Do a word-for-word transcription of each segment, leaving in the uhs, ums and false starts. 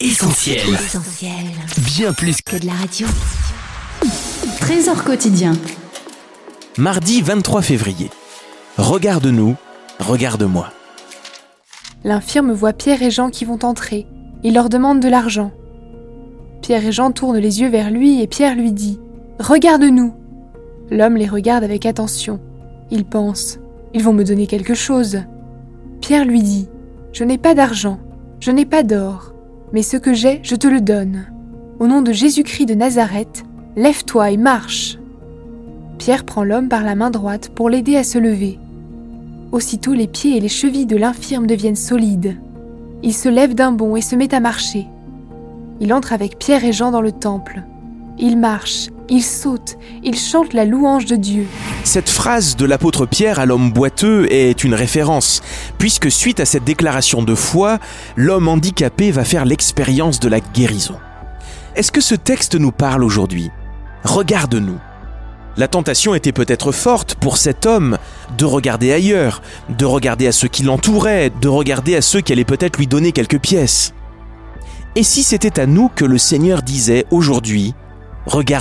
Essentiel. Essentiel. Bien plus que de la radio. Trésor quotidien. Mardi vingt-trois février. Regarde-nous, regarde-moi. L'infirme voit Pierre et Jean qui vont entrer. Il leur demande de l'argent. Pierre et Jean tournent les yeux vers lui et Pierre lui dit « Regarde-nous !» L'homme les regarde avec attention. Il pense « Ils vont me donner quelque chose. » Pierre lui dit « Je n'ai pas d'argent, je n'ai pas d'or, mais ce que j'ai, je te le donne. Au nom de Jésus-Christ de Nazareth, lève-toi et marche !» Pierre prend l'homme par la main droite pour l'aider à se lever. Aussitôt les pieds et les chevilles de l'infirme deviennent solides. Il se lève d'un bond et se met à marcher. Il entre avec Pierre et Jean dans le temple. Il marche, il saute, il chante la louange de Dieu. Cette phrase de l'apôtre Pierre à l'homme boiteux est une référence, puisque suite à cette déclaration de foi, l'homme handicapé va faire l'expérience de la guérison. Est-ce que ce texte nous parle aujourd'hui ? Regarde-nous. La tentation était peut-être forte pour cet homme de regarder ailleurs, de regarder à ceux qui l'entouraient, de regarder à ceux qui allaient peut-être lui donner quelques pièces. Et si c'était à nous que le Seigneur disait aujourd'hui « Regarde-moi » ?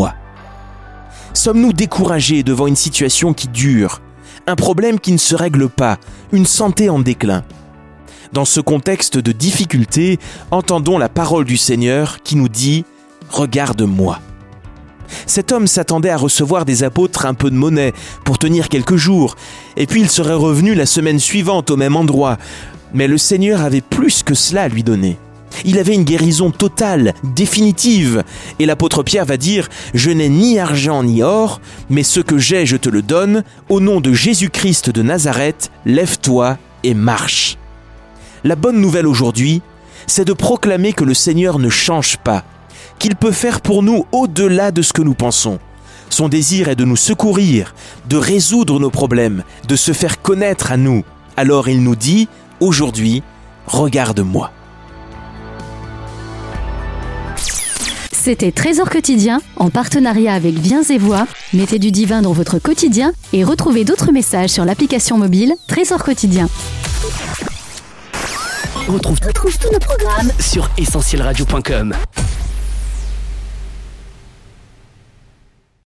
Sommes-nous découragés devant une situation qui dure, un problème qui ne se règle pas, une santé en déclin ? Dans ce contexte de difficulté, entendons la parole du Seigneur qui nous dit « Regarde-moi ». Cet homme s'attendait à recevoir des apôtres un peu de monnaie pour tenir quelques jours, et puis il serait revenu la semaine suivante au même endroit. Mais le Seigneur avait plus que cela à lui donner. Il avait une guérison totale, définitive, et l'apôtre Pierre va dire « Je n'ai ni argent ni or, mais ce que j'ai, je te le donne, au nom de Jésus-Christ de Nazareth, lève-toi et marche ». La bonne nouvelle aujourd'hui, c'est de proclamer que le Seigneur ne change pas, qu'il peut faire pour nous au-delà de ce que nous pensons. Son désir est de nous secourir, de résoudre nos problèmes, de se faire connaître à nous. Alors il nous dit, aujourd'hui, regarde-moi. C'était Trésor quotidien, en partenariat avec Viens et Voix. Mettez du divin dans votre quotidien et retrouvez d'autres messages sur l'application mobile Trésor quotidien. On retrouve, retrouve tous nos programmes sur essentiel radio point com.